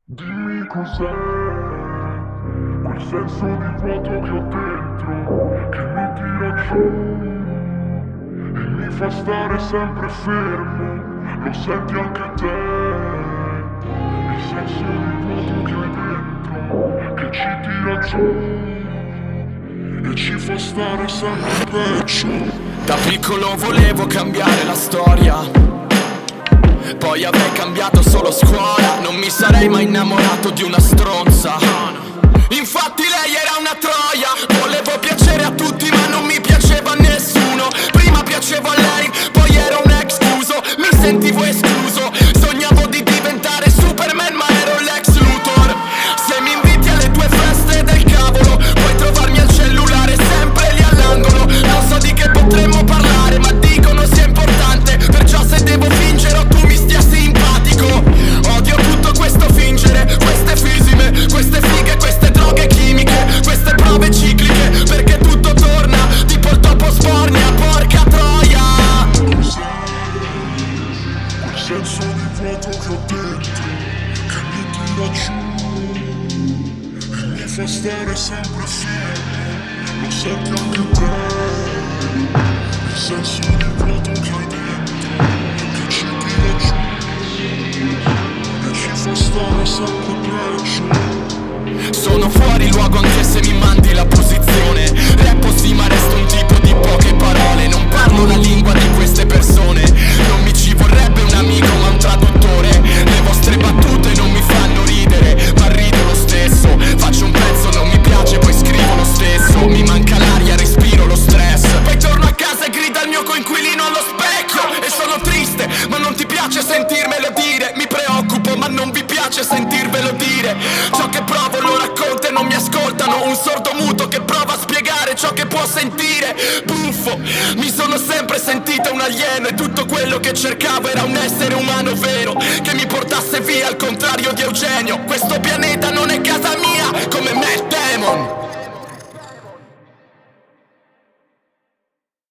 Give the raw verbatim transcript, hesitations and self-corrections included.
Dimmi cos'è quel senso di vuoto che ho dentro, che mi tira giù e mi fa stare sempre fermo. Lo senti anche te, il senso di vuoto che hai dentro, che ci tira giù e ci fa stare sempre peggio. Da piccolo volevo cambiare la storia, poi avrei cambiato solo scuola. Non mi sarei mai innamorato di una stronza, infatti lei era una troia. Volevo piacere a tutti ma non mi piaceva a nessuno. Prima piacevo a lei, poi ero un escluso. Mi sentivo escluso, sognavo di diventare Superman ma ero Lex Luthor. Se mi inviti alle tue feste del cavolo, puoi trovarmi al cellulare sempre lì all'angolo. Non so di che potremmo parlare ma dicono sia importante, perciò se devo fingere o tu mi stia simpatico. Odio tutto questo fingere, queste fisime, queste fighe, queste droghe chimiche, queste prove cicliche, perché tutto torna tipo il topo sbornia, porca troia. Quel senso di vuoto che ho dentro, che mi tira giù e mi fa stare sempre fermo. Lo senti anche te, il senso di vuoto che hai dentro, che ci tira giù e ci fa stare sempre peggio. Sono fuori luogo anche se mi mandi la posizione. Rappo sì ma resto un tipo di poche parole. Non parlo la lingua di queste persone. Non mi ci vorrebbe un amico ma un traduttore. Le vostre battute non mi fanno ridere, ma rido lo stesso. Faccio un pezzo, non mi piace, poi scrivo lo stesso. Mi manca l'aria, respiro lo stress. Poi torno a casa e grida il mio coinquilino allo specchio. E sono triste, ma non ti piace sentirmelo dire. Mi preoccupo, ma non vi piace sentirvelo dire. Ciò che provo lo racconto e non mi ascoltano. Un sordo muto che prova a spiegare ciò che può sentire. Buffo, mi sono sempre sentito un alieno e tutto quello che cercavo era un essere umano vero, che mi portasse via al contrario di Eugenio. Questo pianeta non è casa